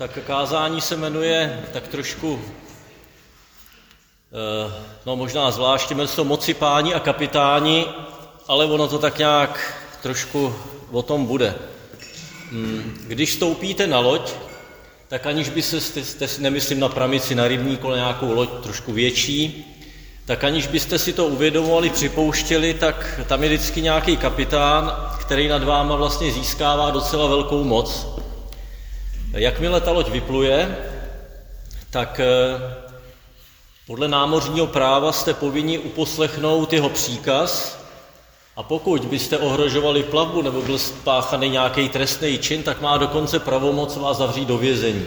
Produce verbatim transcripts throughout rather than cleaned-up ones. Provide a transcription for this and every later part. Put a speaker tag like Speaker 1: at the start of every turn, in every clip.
Speaker 1: tak kázání se jmenuje tak trošku, no možná zvláště, jmenuje se moci páni a kapitáni, ale ono to tak nějak trošku o tom bude. Když vstoupíte na loď, tak aniž by se, jste, nemyslím na pramici, na rybník, ale nějakou loď trošku větší, tak aniž byste si to uvědomovali, připouštěli, tak tam je vždycky nějaký kapitán, který nad váma vlastně získává docela velkou moc. Jakmile ta loď vypluje, tak podle námořního práva jste povinni uposlechnout jeho příkaz, a pokud byste ohrožovali plavbu nebo byl spáchaný nějaký trestný čin, tak má dokonce pravomoc vás zavřít do vězení.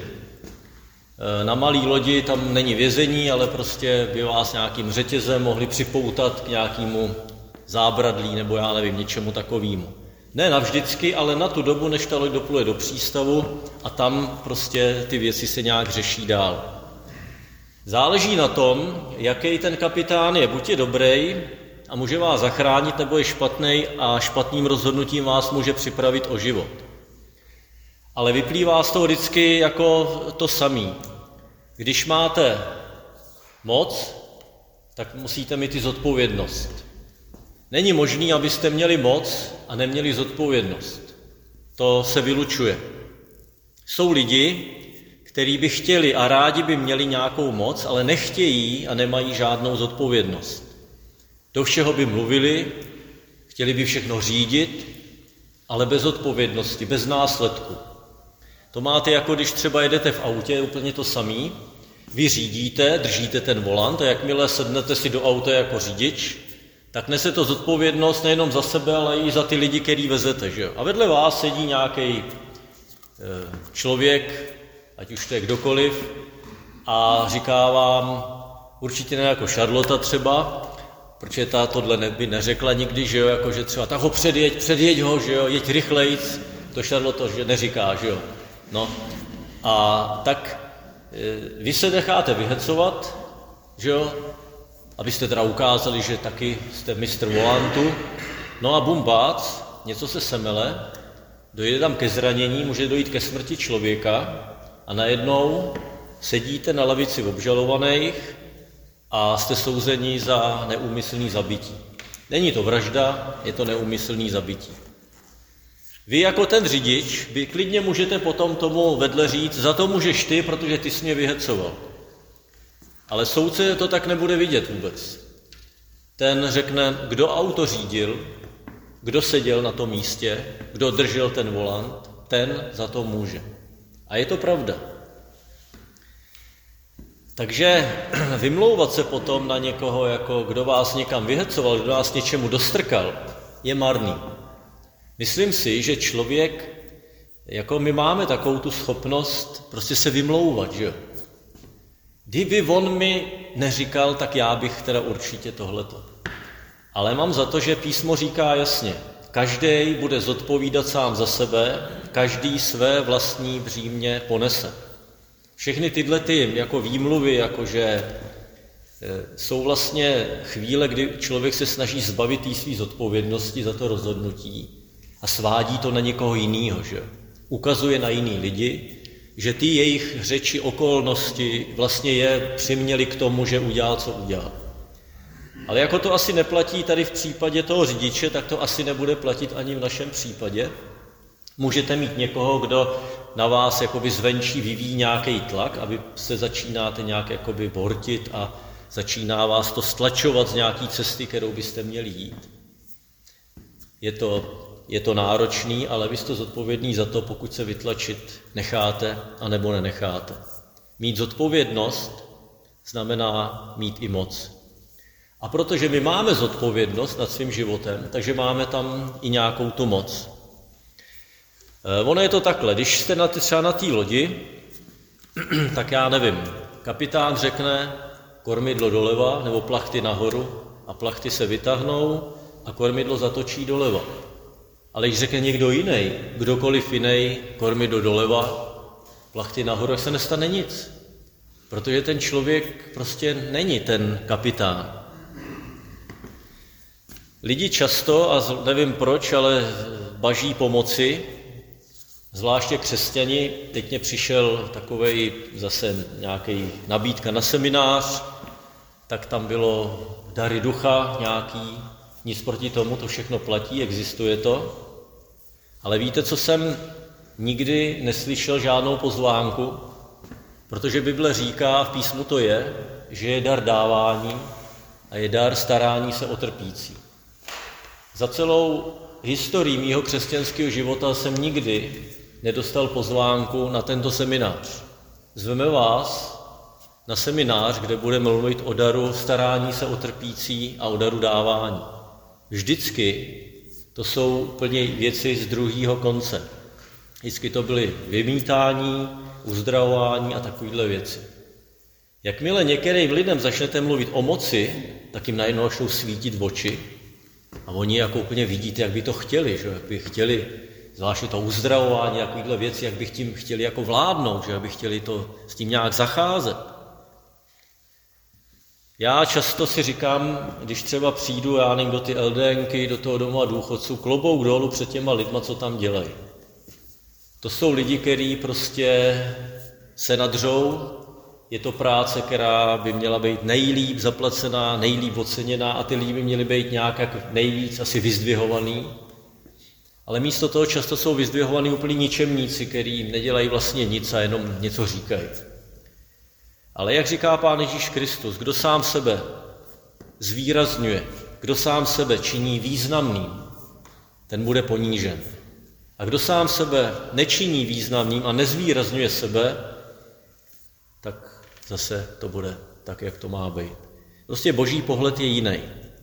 Speaker 1: Na malý lodi tam není vězení, ale prostě by vás nějakým řetězem mohli připoutat k nějakému zábradlí nebo já nevím, něčemu takovému. Ne navždycky, ale na tu dobu, než ta loď dopluje do přístavu a tam prostě ty věci se nějak řeší dál. Záleží na tom, jaký ten kapitán je. Buď je dobrý a může vás zachránit, nebo je špatný a špatným rozhodnutím vás může připravit o život. Ale vyplývá z toho vždycky jako to samý. Když máte moc, tak musíte mít i zodpovědnost. Není možné, abyste měli moc a neměli zodpovědnost. To se vylučuje. Jsou lidi, kteří by chtěli a rádi by měli nějakou moc, ale nechtějí a nemají žádnou zodpovědnost. Do všeho by mluvili, chtěli by všechno řídit, ale bez odpovědnosti, bez následku. To máte jako když třeba jedete v autě, je úplně to samý. Vy řídíte, držíte ten volant a jakmile sednete si do auta jako řidič, tak nese to zodpovědnost nejenom za sebe, ale i za ty lidi, který vezete. Že? A vedle vás sedí nějaký člověk, ať už to je kdokoliv, a říká vám, určitě ne jako Charlotte třeba, protože ta tohle by neřekla nikdy, že jo, jako že třeba tak ho předjeď, předjeď ho, že jo, jeď rychlejc, to Charlotte že neříká, že jo. No a tak vy se necháte vyhecovat, že jo, abyste teda ukázali, že taky jste mistr volantu, no a bum bác, něco se semele, dojde tam ke zranění, může dojít ke smrti člověka a najednou sedíte na lavici obžalovaných a jste souzeni za neúmyslný zabití. Není to vražda, je to neúmyslný zabití. Vy jako ten řidič, vy klidně můžete potom tomu vedle říct, za to můžeš ty, protože ty jsi mě vyhecoval. Ale soudce to tak nebude vidět vůbec. Ten řekne, kdo auto řídil, kdo seděl na tom místě, kdo držel ten volant, ten za to může. A je to pravda. Takže vymlouvat se potom na někoho, jako kdo vás někam vyhecoval, kdo vás něčemu dostrkal, je marný. Myslím si, že člověk, jako my máme takovou tu schopnost prostě se vymlouvat, že jo. Kdyby on mi neříkal, tak já bych teda určitě tohleto. Ale mám za to, že písmo říká jasně, každý bude zodpovídat sám za sebe, každý své vlastní břímě ponese. Všechny tyhle ty jako výmluvy, jakože jsou vlastně chvíle, kdy člověk se snaží zbavit té své zodpovědnosti za to rozhodnutí a svádí to na někoho jiného, že ukazuje na jiný lidi, že ty jejich řeči, okolnosti vlastně je přiměli k tomu, že udělal, co udělal. Ale jako to asi neplatí tady v případě toho řidiče, tak to asi nebude platit ani v našem případě. Můžete mít někoho, kdo na vás jakoby zvenčí vyvíjí nějaký tlak a vy se začínáte nějak jakoby bortit a začíná vás to stlačovat z nějaký cesty, kterou byste měli jít. Je to, je to náročný, ale vy jste zodpovědný za to, pokud se vytlačit necháte anebo nenecháte. Mít zodpovědnost znamená mít i moc. A protože my máme zodpovědnost nad svým životem, takže máme tam i nějakou tu moc. Ono je to takhle, když jste na, třeba na té lodi, tak já nevím, kapitán řekne kormidlo doleva nebo plachty nahoru a plachty se vytáhnou a kormidlo zatočí doleva. Ale když řekne někdo jiný, kdokoliv jiný, kormidlo doleva, plachty nahoru, tak se nestane nic. Protože ten člověk prostě není ten kapitán. Lidi často, a nevím proč, ale baží pomoci, Zvláště křesťani, teď mě přišel takovej zase nějaký nabídka na seminář, tak tam bylo dary ducha nějaký, nic proti tomu, to všechno platí, existuje to. Ale víte, co jsem nikdy neslyšel žádnou pozvánku, protože Bible říká, v písmu to je, že je dar dávání a je dar starání se o trpící. Za celou historii mýho křesťanského života jsem nikdy nedostal pozvánku na tento seminář. Zveme vás na seminář, kde budeme mluvit o daru starání se o trpící a o daru dávání. Vždycky to jsou úplně věci z druhého konce. Vždycky to byly vymítání, uzdravování a takovéhle věci. Jakmile některým lidem začnete mluvit o moci, tak jim najednou začnou svítit v oči a oni jako úplně vidíte, jak by to chtěli, že? Jak by chtěli, zvláště to uzdravování, takovéhle věci, jak by tím chtěli jako vládnout, že? Jak by chtěli to s tím nějak zacházet. Já často si říkám, když třeba přijdu, já nevím, do ty LDNky, do toho domova důchodců, klobouk dolů před těma lidma, co tam dělají. To jsou lidi, kteří prostě se nadřou, je to práce, která by měla být nejlíp zaplacená, nejlíp oceněná a ty lidi by měly být nějak jak nejvíc asi vyzdvihovaný. Ale místo toho často jsou vyzdvihovaný úplně ničemníci, kteří nedělají vlastně nic a jenom něco říkají. Ale jak říká Pán Ježíš Kristus, kdo sám sebe zvýrazňuje, kdo sám sebe činí významným, ten bude ponížen. A kdo sám sebe nečiní významným a nezvýrazňuje sebe, tak zase to bude tak, jak to má být. Prostě boží pohled je jiný.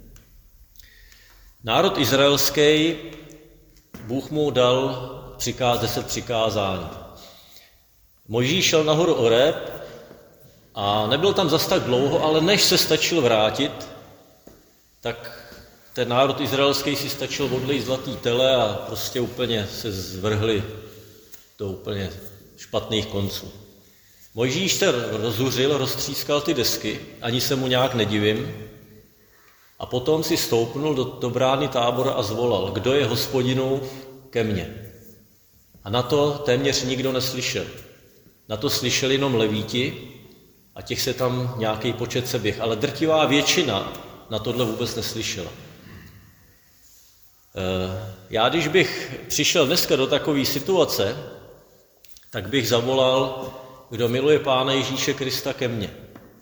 Speaker 1: Národ izraelský, Bůh mu dal přikáz, deset přikázání. Mojžíš šel na horu Oreb a nebyl tam zas tak dlouho, ale než se stačil vrátit, tak ten národ izraelský si stačil odlejt zlatý tele a prostě úplně se zvrhli do úplně špatných konců. Mojžíš se rozhuřil, roztřískal ty desky, ani se mu nějak nedivím, a potom si stoupnul do, do brány tábora a zvolal, kdo je Hospodinův ke mně. A na to téměř nikdo neslyšel. Na to slyšeli jenom levíti a těch se tam nějaký počet seběh, ale drtivá většina na tohle vůbec neslyšela. Já, když bych přišel dneska do takové situace, tak bych zavolal, kdo miluje Pána Ježíše Krista ke mně.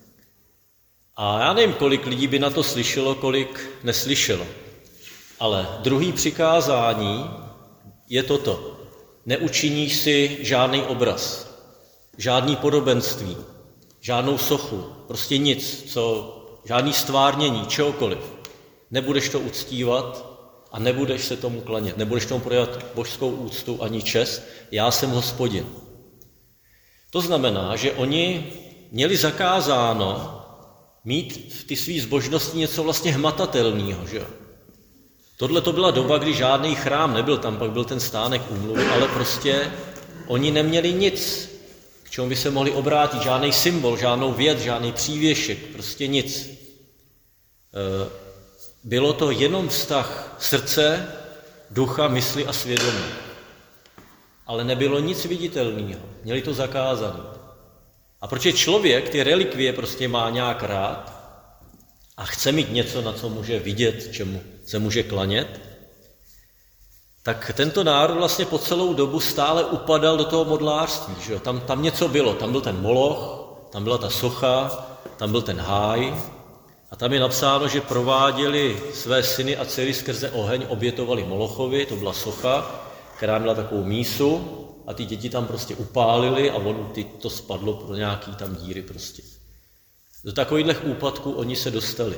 Speaker 1: A já nevím, kolik lidí by na to slyšelo, kolik neslyšelo. Ale druhý přikázání je toto. Neučiníš si žádný obraz, žádný podobenství, žádnou sochu, prostě nic, co, žádný stvárnění, čehokoliv. Nebudeš to uctívat a nebudeš se tomu klanět, nebudeš tomu prodávat božskou úctu ani čest, já jsem Hospodin. To znamená, že oni měli zakázáno mít v ty svý zbožnosti něco vlastně hmatatelného, že? Tohle to byla doba, kdy žádný chrám nebyl, tam pak byl ten stánek úmluvy, ale prostě oni neměli nic, k čemu by se mohli obrátit, žádný symbol, žádnou věc, žádný přívěšek, prostě nic. Bylo to jenom vztah srdce, ducha, mysli a svědomí. Ale nebylo nic viditelného, měli to zakázané. A protože člověk ty relikvie prostě má nějak rád a chce mít něco, na co může vidět, čemu se může klanět, tak tento národ vlastně po celou dobu stále upadal do toho modlářství. Že jo? Tam, tam něco bylo, tam byl ten moloch, tam byla ta socha, tam byl ten háj a tam je napsáno, že prováděli své syny a dcery skrze oheň, obětovali molochovi, to byla socha, která měla takovou mísu a ty děti tam prostě upálili a on, ty, to spadlo pro nějaký tam díry prostě. Do takových úpadků oni se dostali.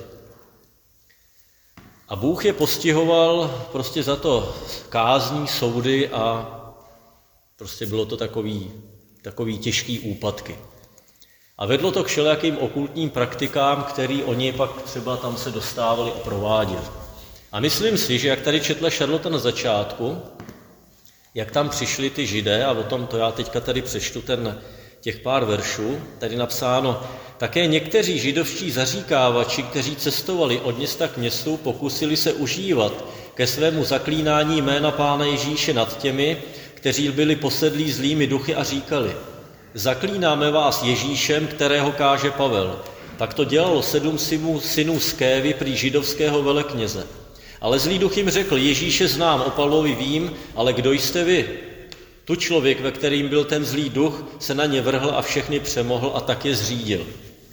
Speaker 1: A Bůh je postihoval prostě za to kázní, soudy a prostě bylo to takový, takový těžký úpadky. A vedlo to k všelijakým okultním praktikám, který oni pak třeba tam se dostávali a prováděli. A myslím si, že jak tady četla Charlotte na začátku, jak tam přišli ty Židé, a o tom to já teďka tady přečtu ten, těch pár veršů, tady napsáno, také někteří židovští zaříkávači, kteří cestovali od města k městu, pokusili se užívat ke svému zaklínání jména Pána Ježíše nad těmi, kteří byli posedlí zlými duchy a říkali: Zaklínáme vás Ježíšem, kterého káže Pavel. Tak to dělalo sedm synů Skévy, prý židovského velekněze. Ale zlý duch jim řekl: Ježíše znám, o Pavlovi vím, ale kdo jste vy? Tu člověk, ve kterým byl ten zlý duch, se na ně vrhl a všechny přemohl a tak je zřídil.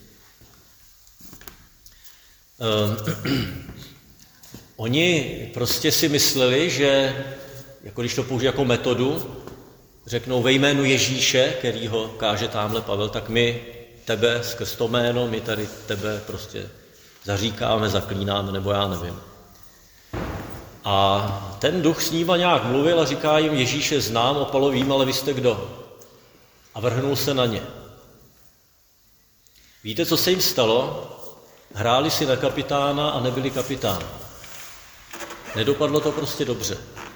Speaker 1: Um, oni prostě si mysleli, že, jako když to použijí jako metodu, řeknou ve jménu Ježíše, který ho káže támhle Pavel, tak my tebe skrz to jméno, my tady tebe prostě zaříkáme, zaklínáme, nebo já nevím. A ten duch s nima nějak mluvil a říká jim: Ježíše znám, o Pavlovi vím, ale vy jste kdo? A vrhnul se na ně. Víte, co se jim stalo? Hráli si na kapitána a nebyli kapitán. Nedopadlo to prostě dobře.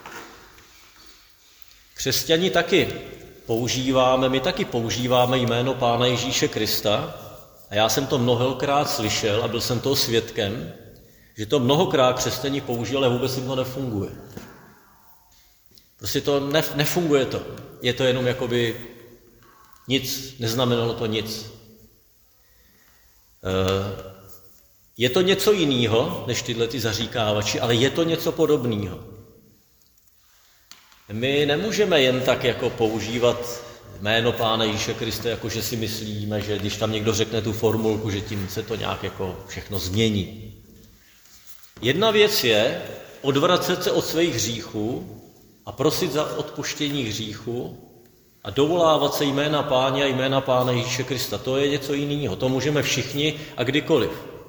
Speaker 1: Křesťani taky používáme, my taky používáme jméno Pána Ježíše Krista a já jsem to mnohokrát slyšel a byl jsem toho svědkem, že to mnohokrát křesťani použili, ale vůbec jim to nefunguje. Prostě to nef- nefunguje to. Je to jenom jakoby nic, neznamenalo to nic. E- je to něco jiného, než tyhle ty zaříkávači, ale je to něco podobného. My nemůžeme jen tak jako používat jméno Pána Ježíše Krista, jako že si myslíme, že když tam někdo řekne tu formulku, že tím se to nějak jako všechno změní. Jedna věc je odvracet se od svých hříchů a prosit za odpuštění hříchu a dovolávat se jména Páně a jména Pána Ježíše Krista. To je něco jiného. To můžeme všichni a kdykoliv.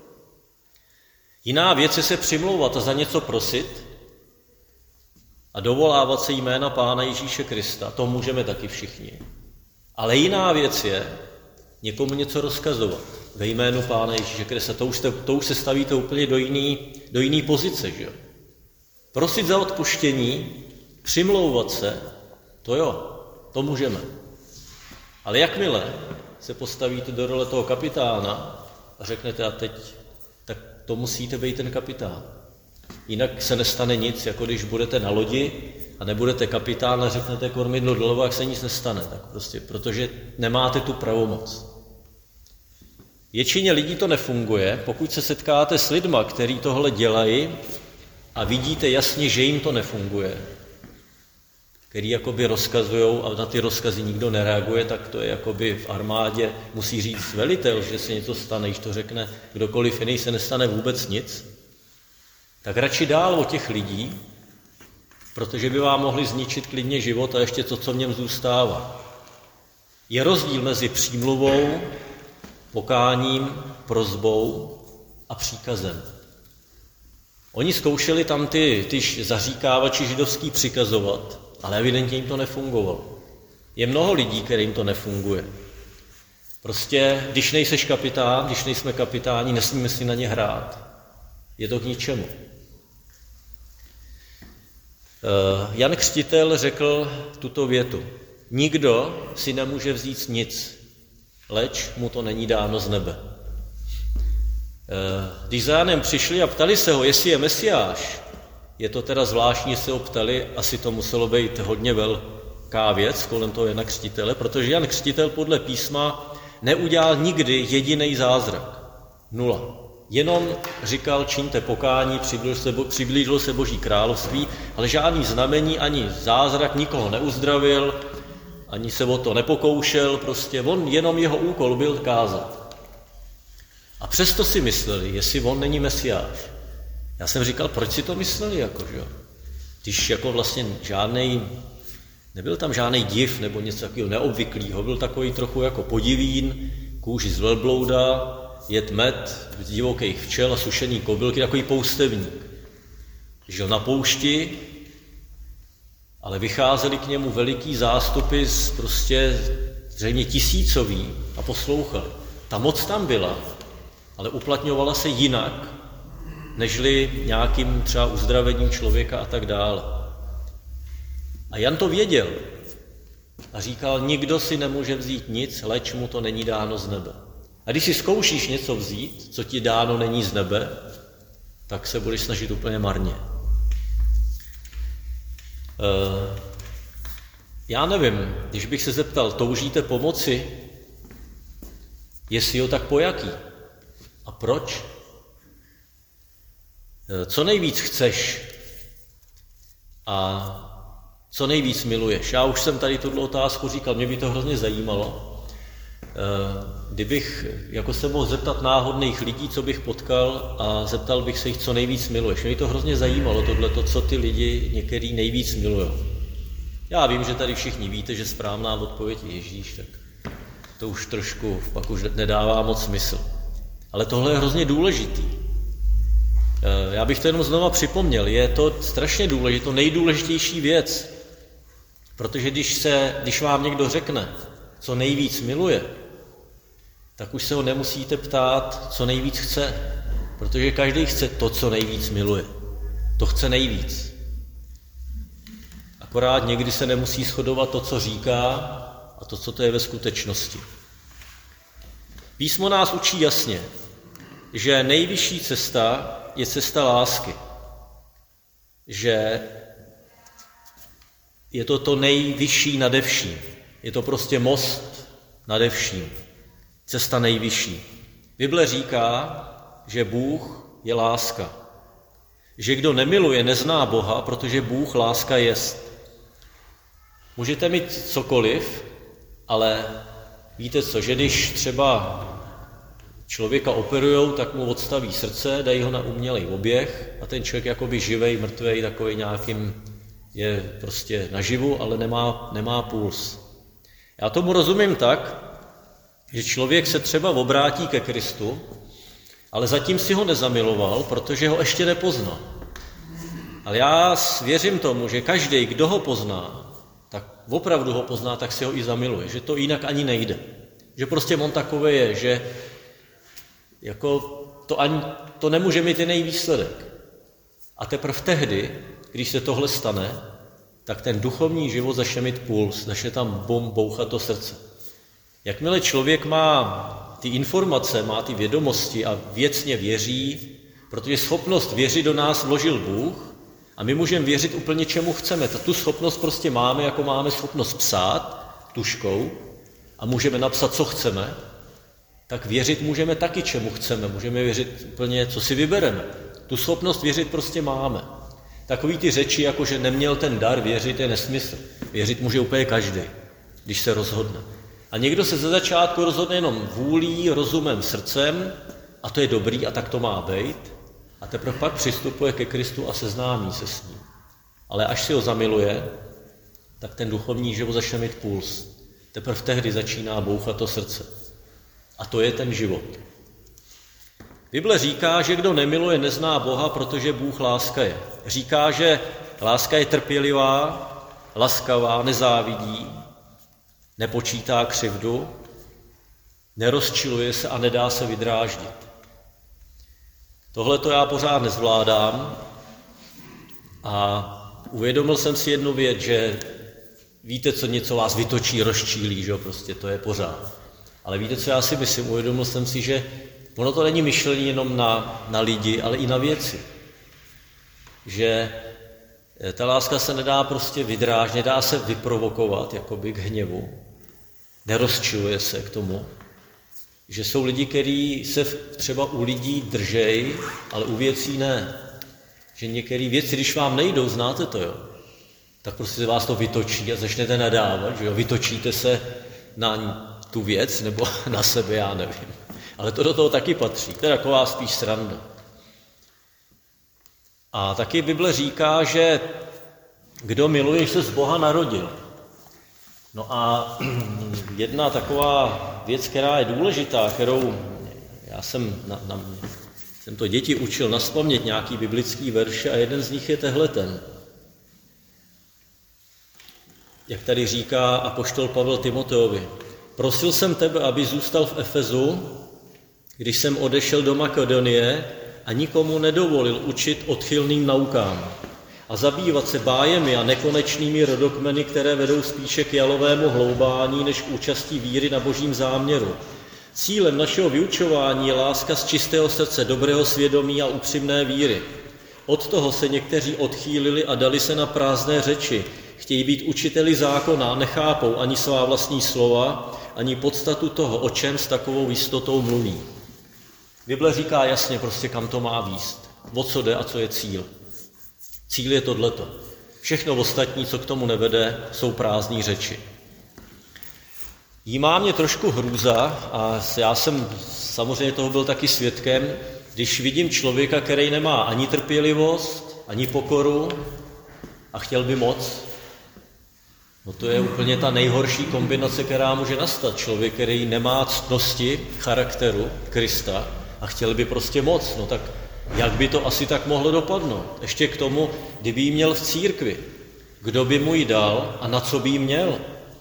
Speaker 1: Jiná věc je se přimlouvat a za něco prosit a dovolávat se jména Pána Ježíše Krista. To můžeme taky všichni. Ale jiná věc je někomu něco rozkazovat ve jménu Pána Ježíše Krista. To už, te, to už se stavíte úplně do jiný, do jiný pozice, že jo? Prosit za odpuštění, přimlouvat se, to jo, to můžeme. Ale jakmile se postavíte do role toho kapitána a řeknete: a teď, tak to musíte být ten kapitán. Jinak se nestane nic, jako když budete na lodi a nebudete kapitán a řeknete kormidlo doleva, jak se nic nestane. Tak prostě, protože nemáte tu pravomoc. Většině lidí to nefunguje. Pokud se setkáte s lidma, kteří tohle dělají a vidíte jasně, že jim to nefunguje, který jakoby rozkazujou a na ty rozkazy nikdo nereaguje, tak to je jakoby v armádě musí říct velitel, že se něco stane, když to řekne kdokoliv jiný, se nestane vůbec nic. Tak radši dál od těch lidí, protože by vám mohli zničit klidně život a ještě to, co v něm zůstává. Je rozdíl mezi přímluvou, pokáním, prosbou a příkazem. Oni zkoušeli tam ty, ty zaříkávači židovský přikazovat, ale evidentně jim to nefungovalo. Je mnoho lidí, kterým to nefunguje. Prostě, když nejseš kapitán, když nejsme kapitáni, nesmíme si na ně hrát. Je to k ničemu. Jan Křtitel řekl tuto větu: Nikdo si nemůže vzít nic, leč mu to není dáno z nebe. Když za Janem přišli a ptali se ho, jestli je Mesiáš, je to teda zvláštní, se ho ptali, asi to muselo být hodně velká věc kolem toho Jana Křtitele, protože Jan Křtitel podle písma neudělal nikdy jediný zázrak. Nula. Jenom říkal: čiňte pokání, přiblížilo se, bo, přiblížilo se Boží království, ale žádný znamení ani zázrak nikoho neuzdravil, ani se o to nepokoušel, prostě on, jenom jeho úkol byl kázat. A přesto si mysleli, jestli on není Mesiáš. Já jsem říkal, proč si to mysleli, jako, že jo? Když jako vlastně žádnej, nebyl tam žádný div nebo něco takového neobvyklého, byl takový trochu jako podivín, kůži z velblouda, jet med z divokých včel a sušený kobylky, takový poustevník. Žil na poušti, ale vycházeli k němu veliký zástupy z prostě zřejmě tisícový a poslouchali. Ta moc tam byla, ale uplatňovala se jinak, nežli nějakým třeba uzdravením člověka a tak dále. A Jan to věděl a říkal: nikdo si nemůže vzít nic, leč mu to není dáno z nebe. A když si zkoušíš něco vzít, co ti dáno není z nebe, tak se budeš snažit úplně marně. Já nevím, když bych se zeptal, toužíte pomoci, jestli jo, tak po jaký? A proč? Co nejvíc chceš a co nejvíc miluješ? Já už jsem tady tuto otázku říkal, mě by to hrozně zajímalo. Kdybych jako se mohl zeptat náhodných lidí, co bych potkal a zeptal bych se jich, co nejvíc miluješ. Mě by to hrozně zajímalo, tohleto, co ty lidi některý nejvíc milují. Já vím, že tady všichni víte, že správná odpověď je Ježíš, tak to už trošku pak už nedává moc smysl. Ale tohle je hrozně důležitý. Já bych to jenom znova připomněl, je to strašně důležité, to nejdůležitější věc, protože když, se, když vám někdo řekne, co nejvíc miluje, tak už se ho nemusíte ptát, co nejvíc chce, protože každý chce to, co nejvíc miluje. To chce nejvíc. Akorát někdy se nemusí shodovat to, co říká, a to, co to je ve skutečnosti. Písmo nás učí jasně, že nejvyšší cesta je cesta lásky. Že je to to nejvyšší nade vším. Je to prostě most nade vším. Cesta nejvyšší. Bible říká, že Bůh je láska. Že kdo nemiluje, nezná Boha, protože Bůh láska jest. Můžete mít cokoliv, ale víte co, že když třeba člověka operujou, tak mu odstaví srdce, dají ho na umělej oběh a ten člověk jakoby živej, mrtvej, takový nějakým je prostě naživu, ale nemá, nemá puls. Já tomu rozumím tak, že člověk se třeba obrátí ke Kristu, ale zatím si ho nezamiloval, protože ho ještě nepozná. Ale já věřím tomu, že každý, kdo ho pozná, tak opravdu ho pozná, tak si ho i zamiluje, že to jinak ani nejde. Že prostě on takový je, že jako to, ani, to nemůže mít jiný výsledek. A teprve tehdy, když se tohle stane, tak ten duchovní život začne mít puls, začne tam bum, bouchat to srdce. Jakmile člověk má ty informace, má ty vědomosti a věcně věří, protože schopnost věřit do nás vložil Bůh a my můžeme věřit úplně čemu chceme. Tu schopnost prostě máme, jako máme schopnost psát tužkou a můžeme napsat, co chceme, tak věřit můžeme taky, čemu chceme. Můžeme věřit úplně, co si vybereme. Tu schopnost věřit prostě máme. Takový ty řeči, jako že neměl ten dar věřit, je nesmysl. Věřit může úplně každý, když se rozhodne. A někdo se ze začátku rozhodne jenom vůlí, rozumem, srdcem a to je dobrý a tak to má být. A teprve pak přistupuje ke Kristu a seznámí se s ním. Ale až si ho zamiluje, tak ten duchovní život začne mít puls. Teprve tehdy začíná bouchat to srdce. A to je ten život. Bible říká, že kdo nemiluje, nezná Boha, protože Bůh láska je. Říká, že láska je trpělivá, laskavá, nezávidí, nepočítá křivdu, nerozčiluje se a nedá se vydráždit. Tohle to já pořád nezvládám a uvědomil jsem si jednu věc, že víte, co něco vás vytočí, rozčílí, že jo, prostě to je pořád. Ale víte, co já si myslím? Uvědomil jsem si, že ono to není myšlení jenom na, na lidi, ale i na věci. Že ta láska se nedá prostě vydráždit, nedá se vyprovokovat jakoby k hněvu. Nerozčiluje se k tomu. Že jsou lidi, kteří se třeba u lidí držej, ale u věcí ne. Že některé věci, když vám nejdou, znáte to, jo? Tak prostě se vás to vytočí a začnete nadávat, že jo? Vytočíte se na tu věc nebo na sebe, já nevím. Ale to do toho taky patří. To je taková spíš sranda. A taky Bible říká, že kdo miluje, se z Boha narodil. No a jedna taková věc, která je důležitá, kterou já jsem, na, na, jsem to děti učil nazpamět nějaký biblický verše a jeden z nich je tehleten. Jak tady říká apoštol Pavel Timoteovi. Prosil jsem tebe, aby zůstal v Efezu, když jsem odešel do Makedonie a nikomu nedovolil učit odchylným naukám a zabývat se bájemi a nekonečnými rodokmeny, které vedou spíše k jalovému hloubání, než k účasti víry na božím záměru. Cílem našeho vyučování je láska z čistého srdce, dobrého svědomí a upřímné víry. Od toho se někteří odchýlili a dali se na prázdné řeči, chtějí být učiteli zákona, nechápou ani svá vlastní slova, ani podstatu toho, o čem s takovou jistotou mluví. Bible říká jasně prostě, kam to má vést, o co jde a co je cíl. Cíl je tohleto. Všechno ostatní, co k tomu nevede, jsou prázdné řeči. Jí má mě trošku hrůza a já jsem samozřejmě toho byl taky svědkem, když vidím člověka, který nemá ani trpělivost, ani pokoru a chtěl by moc. No to je úplně ta nejhorší kombinace, která může nastat. Člověk, který nemá ctnosti charakteru Krista a chtěl by prostě moc. No tak jak by to asi tak mohlo dopadnout? Ještě k tomu, kdyby jí měl v církvi. Kdo by mu ji dal a na co by jí měl?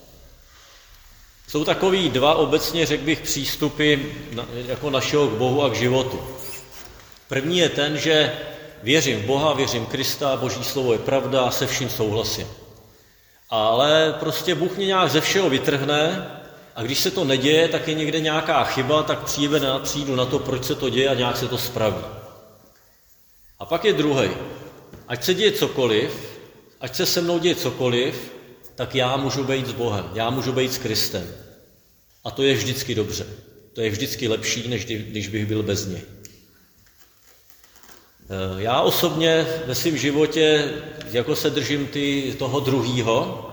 Speaker 1: Jsou takový dva obecně, řekl bych, přístupy na, jako našeho k Bohu a k životu. První je ten, že věřím v Boha, věřím Krista, Boží slovo je pravda a se vším souhlasím. Ale prostě Bůh mě nějak ze všeho vytrhne a když se to neděje, tak je někde nějaká chyba, tak přijde na, přijdu na to, proč se to děje a nějak se to spraví. A pak je druhý. Ať se děje cokoliv, ať se se mnou děje cokoliv, tak já můžu být s Bohem, já můžu být s Kristem. A to je vždycky dobře. To je vždycky lepší, než když bych byl bez něj. Já osobně ve svém životě jako se držím ty, toho druhýho,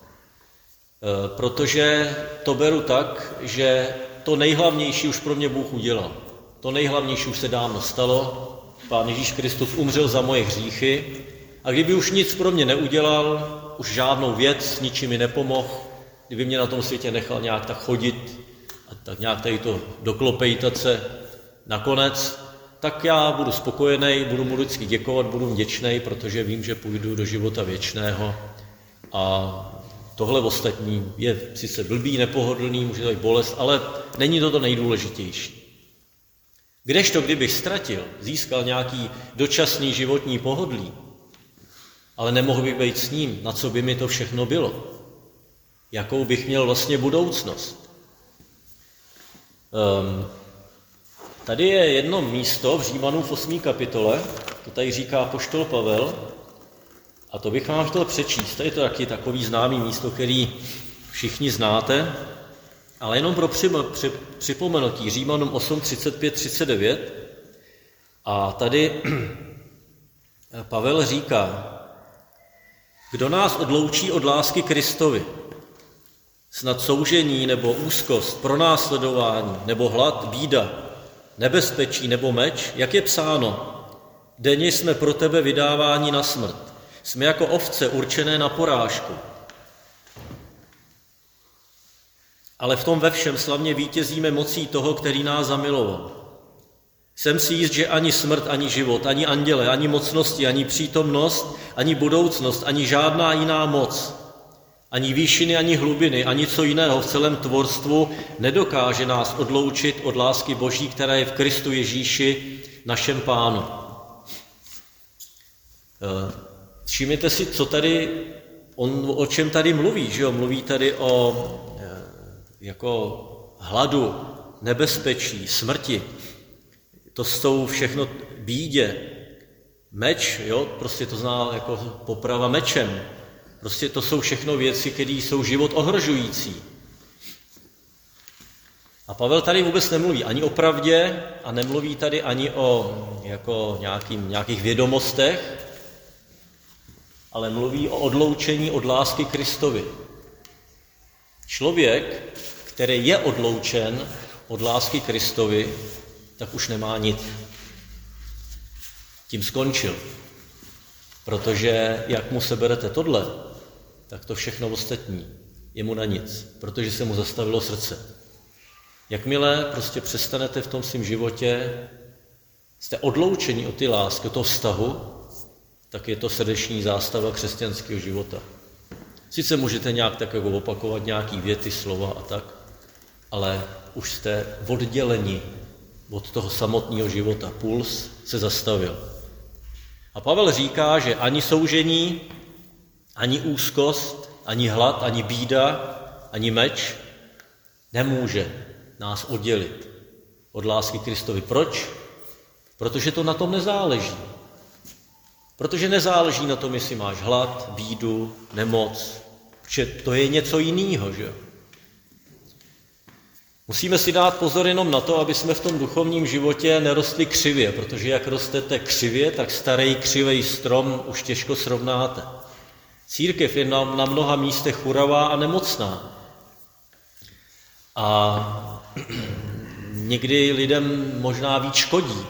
Speaker 1: protože to beru tak, že to nejhlavnější už pro mě Bůh udělal. To nejhlavnější už se dávno stalo. Pán Ježíš Kristus umřel za moje hříchy a kdyby už nic pro mě neudělal, už žádnou věc, ničím mi nepomohl, kdyby mě na tom světě nechal nějak tak chodit a tak nějak tady to doklopejtat se nakonec, tak já budu spokojený, budu mu vždycky děkovat, budu vděčný, protože vím, že půjdu do života věčného a tohle ostatní je sice blbý, nepohodlný, může to být bolest, ale není to to nejdůležitější. Kdežto, kdybych ztratil, získal nějaký dočasný životní pohodlí, ale nemohl bych být s ním, na co by mi to všechno bylo? Jakou bych měl vlastně budoucnost? Um, tady je jedno místo v Římanům v osmé kapitole, to tady říká apoštol Pavel, a to bych vám chtěl přečíst. Tady je to taky takový známý místo, který všichni znáte, ale jenom pro připomenutí Římanům osm, třicet pět, třicet devět. A tady Pavel říká, kdo nás odloučí od lásky Kristovi? Snad soužení nebo úzkost, pronásledování nebo hlad, bída, nebezpečí nebo meč, jak je psáno, denně jsme pro tebe vydáváni na smrt. Jsme jako ovce určené na porážku. Ale v tom ve všem slavně vítězíme mocí toho, který nás zamiloval. Jsem si jist, že ani smrt, ani život, ani anděle, ani mocnosti, ani přítomnost, ani budoucnost, ani žádná jiná moc, ani výšiny, ani hlubiny, ani co jiného v celém tvorstvu nedokáže nás odloučit od lásky Boží, která je v Kristu Ježíši, našem Pánu. Všimněte si, co tady, on o čem tady mluví, že jo? Mluví tady o jako hladu, nebezpečí, smrti. To jsou všechno bídě. Meč, jo, prostě to zná jako poprava mečem. Prostě to jsou všechno věci, které jsou život ohrožující. A Pavel tady vůbec nemluví ani o pravdě a nemluví tady ani o jako nějakým, nějakých vědomostech, ale mluví o odloučení od lásky Kristovi. Člověk, který je odloučen od lásky Kristovi, tak už nemá nic. Tím skončil. Protože jak mu seberete tohle, tak to všechno ostatní je mu na nic, protože se mu zastavilo srdce. Jakmile prostě přestanete v tom svém životě, jste odloučeni od ty lásky, od toho vztahu, tak je to srdeční zástava křesťanského života. Sice můžete nějak tak jako opakovat nějaký věty, slova a tak, ale už jste odděleni od toho samotného života. Puls se zastavil. A Pavel říká, že ani soužení, ani úzkost, ani hlad, ani bída, ani meč nemůže nás oddělit od lásky Kristovi. Proč? Protože to na tom nezáleží. Protože nezáleží na tom, jestli máš hlad, bídu, nemoc, protože to je něco jiného, že jo? Musíme si dát pozor jenom na to, aby jsme v tom duchovním životě nerostli křivě, protože jak rostete křivě, tak starý křivej strom už těžko srovnáte. Církev je na, na mnoha místech churavá a nemocná. A někdy lidem možná víc škodí.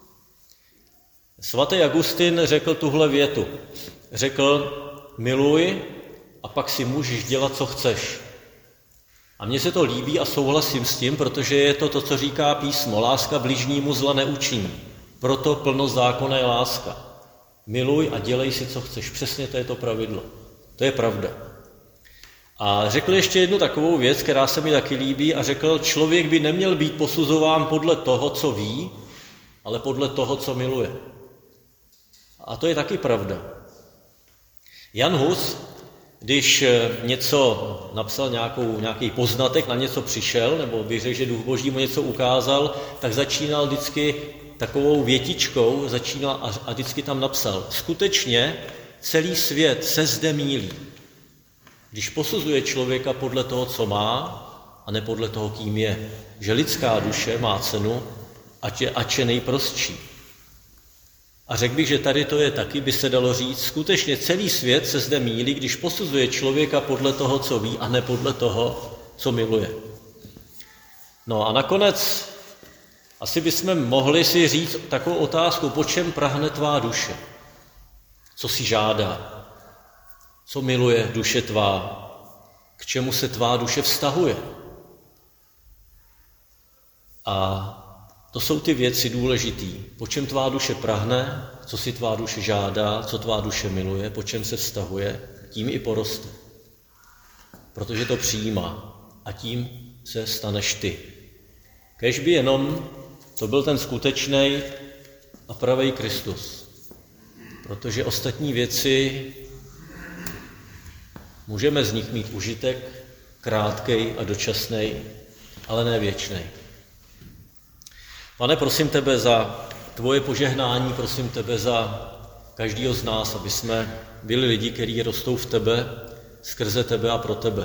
Speaker 1: Svatý Augustin řekl tuhle větu. Řekl, miluj a pak si můžeš dělat, co chceš. A mně se to líbí a souhlasím s tím, protože je to to, co říká písmo. Láska bližnímu zla neučiní. Proto plnost zákona je láska. Miluj a dělej si, co chceš. Přesně to je to pravidlo. To je pravda. A řekl ještě jednu takovou věc, která se mi taky líbí, a řekl, člověk by neměl být posuzován podle toho, co ví, ale podle toho, co miluje. A to je taky pravda. Jan Hus, když něco napsal, nějakou, nějaký poznatek, na něco přišel, nebo bych řekl, že Duch Boží mu něco ukázal, tak začínal vždycky takovou větičkou, začínal a, a vždycky tam napsal, skutečně celý svět se zde mýlí. Když posuzuje člověka podle toho, co má, a ne podle toho, kým je. Že lidská duše má cenu, ať je, ať je nejprostší. A řekl bych, že tady to je taky, by se dalo říct, skutečně celý svět se zde mýlí, když posuzuje člověka podle toho, co ví, a ne podle toho, co miluje. No a nakonec asi bychom mohli si říct takovou otázku, po čem prahne tvá duše? Co si žádá? Co miluje duše tvá? K čemu se tvá duše vztahuje? A to jsou ty věci důležitý. Po čem tvá duše prahne, co si tvá duše žádá, co tvá duše miluje, po čem se vztahuje, tím i poroste. Protože to přijímá a tím se staneš ty. Kéž by jenom to byl ten skutečný a pravý Kristus. Protože ostatní věci můžeme z nich mít užitek, krátkej a dočasnej, ale ne věčnej. Pane, prosím tebe za tvoje požehnání, prosím tebe za každýho z nás, aby jsme byli lidi, kteří rostou v tebe, skrze tebe a pro tebe.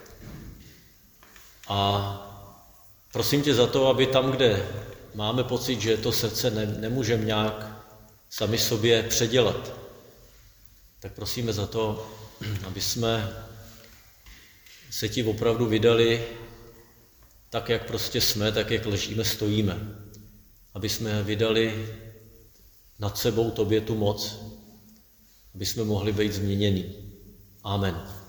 Speaker 1: A prosím tě za to, aby tam, kde máme pocit, že to srdce ne, nemůžeme nějak sami sobě předělat, tak prosíme za to, aby jsme se ti opravdu vydali tak, jak prostě jsme, tak, jak ležíme, stojíme. Aby jsme vydali nad sebou tobě tu moc, aby jsme mohli být změněni. Amen.